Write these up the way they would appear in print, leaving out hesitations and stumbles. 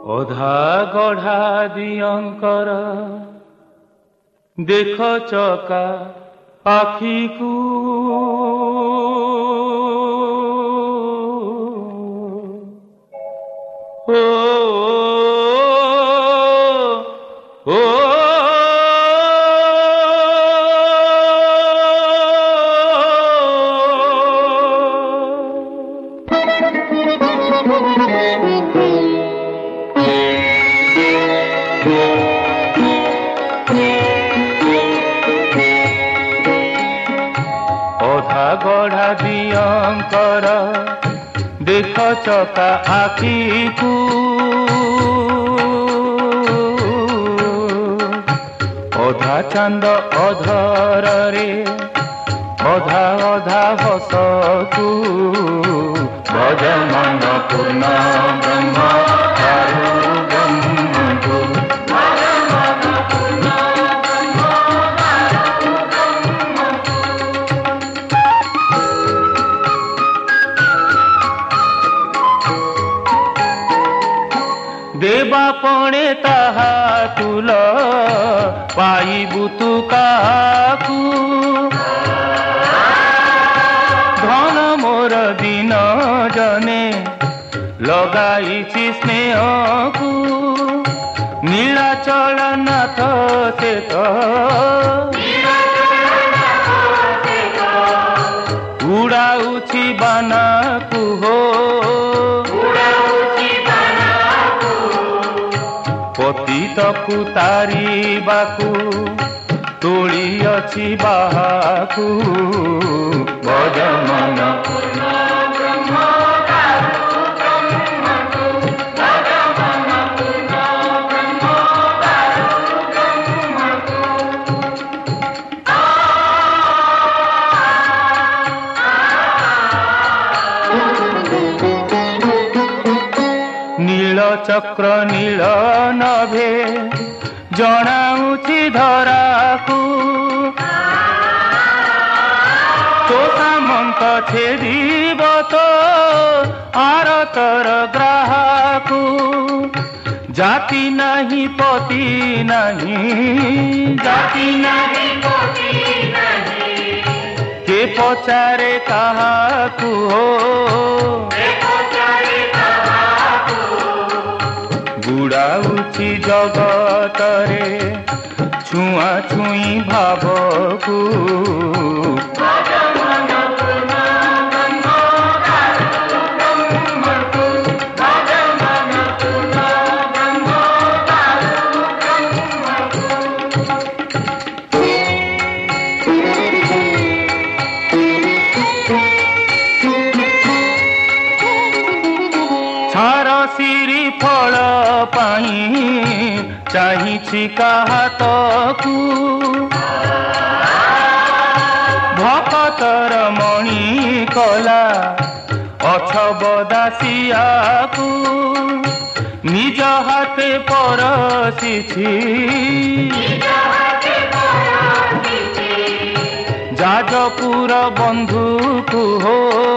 ଅଧା ଗଢ଼ା ଦିଅଙ୍କର ଦେଖ ଚକା ଆଖିକୁ ଓ ଓ ଅଧା ଗଢ଼ା ଦିଅଙ୍କର ଦେଖ ଚକା ଆଖିକୁ ଅଧା ଚାନ୍ଦ ଅଧରରେ ଅଧା ଅଧା ହସକୁ ଭଜ ମନ ପୂର୍ଣ୍ଣ ବ୍ରହ୍ମ ଚାରୁ ବ୍ରହ୍ମକୁ देवा पणे ताहा तुल पाइबु तु काकू धन मोर दिन जने लगाइछि स्नेहकू नीलाचल नाथ से तो उड़ाउछि बानाकू हो पतितकु तारिबाकू तोली अछि बाहाकू भज मन नील चक्र नील नभे जनाऊछि धराकू तो सामंत छेदिब तो आरतर ग्राहकू जाति नहीं पति नहीं जाति नहीं पति नहीं के पचारे काहाकू हो बुड़ाउछि जगतरे छुआ छुई भावकू सिरी फल पाई चाहिछि काहातकू भक्तर मणि कला अछब दासियाकू निज हाथे परसिछि जाजपुर बंधुकू हो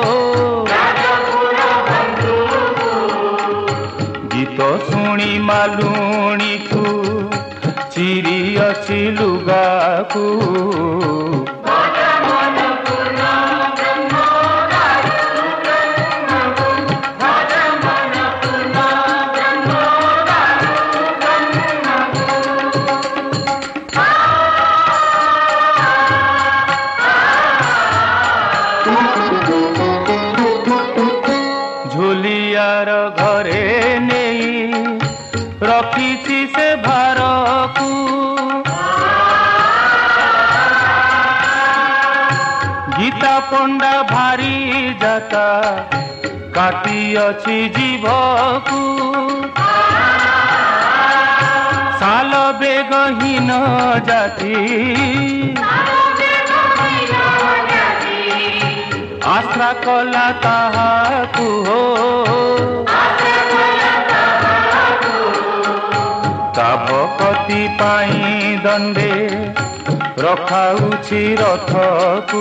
गीत शुणी मालुणी को चिरी अछि लुगाकू झोलियार घरे रखिछि से भारकू गीता पंडा भारी जाता काटी अछि जीवकू साल बेगहीन जाति आश्रा कला ताहाकू हो भक्ति पाई दंडे रखाउछि रथकू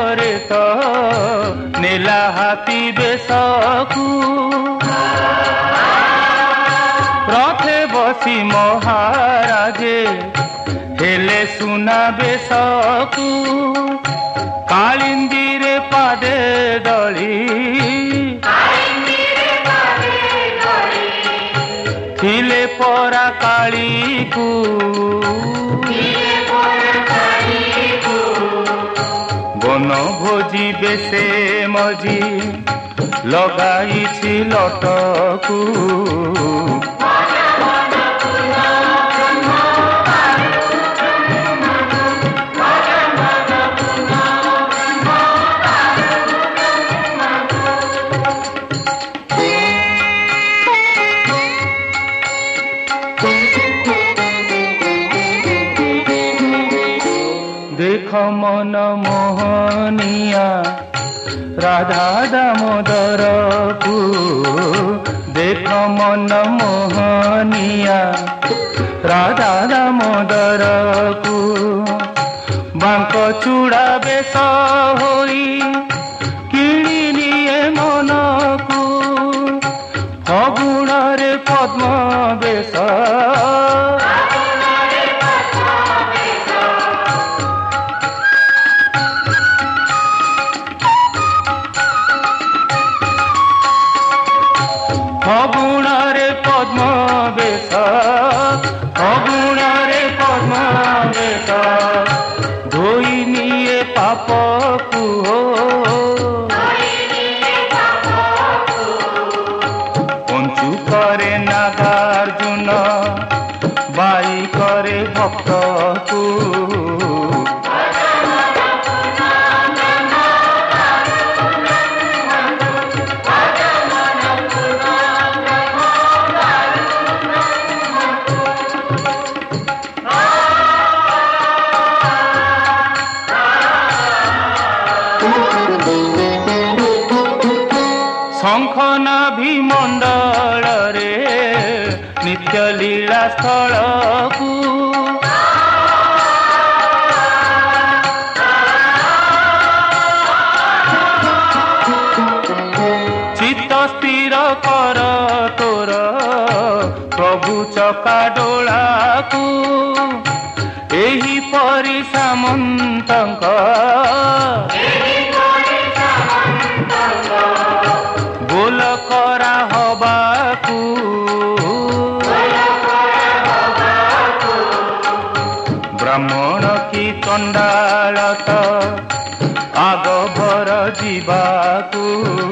ପରେ ତ ନେଲା ହାତୀ ବେଶକୁ ରଥେ ବସି ମହାରାଜେ ହେଲେ ସୁନା ବେଶକୁ କାଳିନ୍ଦୀରେ ପାଦେ ଦଳି ଥିଲେ ପରା କାଳୀକୁ ବନ ଭୋଜି ବେଶେ ମଜି ଲଗାଇଛି ଲଟକୁ देख मन मोहनिया राधा दामोदर को देख मन मोहनिया राधा दामोदर को बांक चूड़ा बेश होई किणी निये मन को फगुण रे पद्म बेश फगुणरे पद्म बेश फगुणरे पद्म बेश धोई निये पापकु पंचु करे नागार्जुन बाई करे भक्तकु शंख नाभि मंडल रे नित्य लीला स्थल को चित्त स्थिर कर तोर प्रभु चका डोला को एही परि सामंतंक बोल करा हबाकू ब्राह्मण की चंडाल आग भर जीवाकू